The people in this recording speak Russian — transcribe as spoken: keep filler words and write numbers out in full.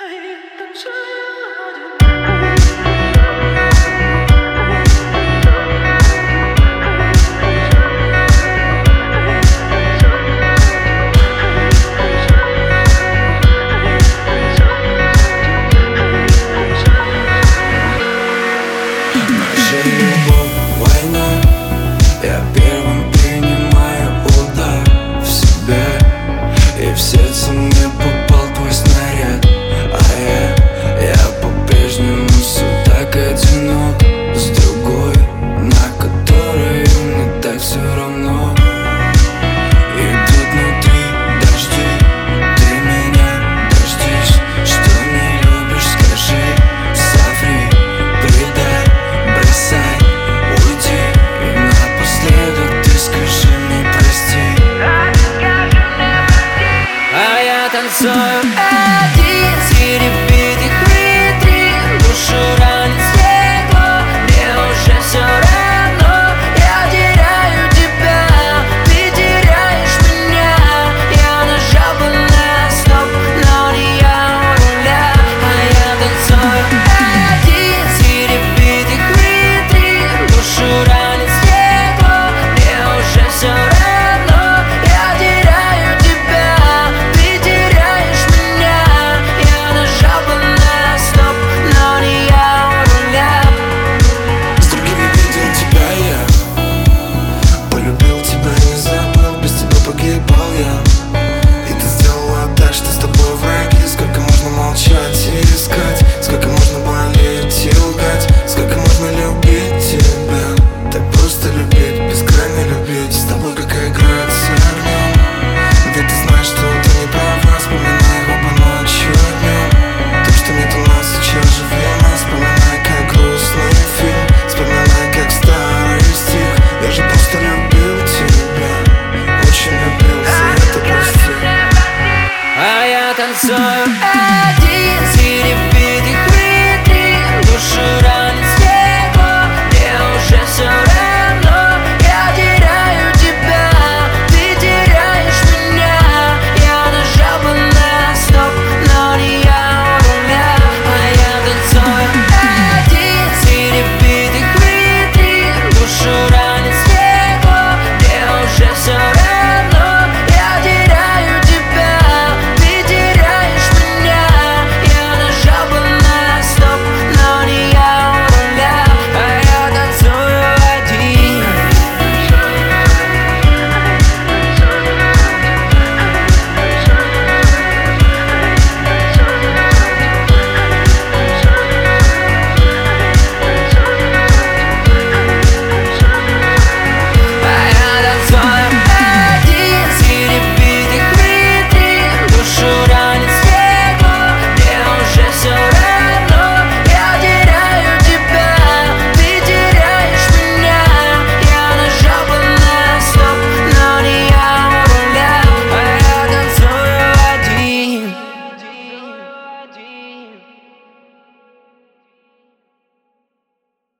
Я первым принимаю удар в себя, и в сердце мне попал твой снаряд. А я, я по-прежнему все так одинок, с другой, на которой мне так все равно. Идут внутри дожди, ты меня дождись. Что не любишь, скажи, соври, предай, бросай, уйди. И напоследок ты скажи мне прости. А я танцую один среди битых витрин, душу ранит стекло, мне уже все равно. Я теряю тебя, ты теряешь меня. Я нажал бы на стоп, но не я у руля. А я танцую один среди битых витрин, душу ранит стекло, мне уже все равно. Я теряю тебя, ты теряешь меня. Я нажал бы на стоп, но не я у руля. С другими видел тебя я, полюбил тебя, не забыл, без тебя погибал я. И ты сделала так, что с тобой враги. Сколько можно молчать и искать, сколько можно болеть и лгать, сколько можно любить тебя. Так просто любить, бескрайне любить. С тобой какая игра с огнем, где ты знаешь, что ты не права. Вспоминай оба ночью и днем, то, что нет у нас, сейчас живем. Вспоминай, как грустный фильм, вспоминай, как старый стих. Я же просто любил тебя, очень любил, за это прости. А я танцую один среди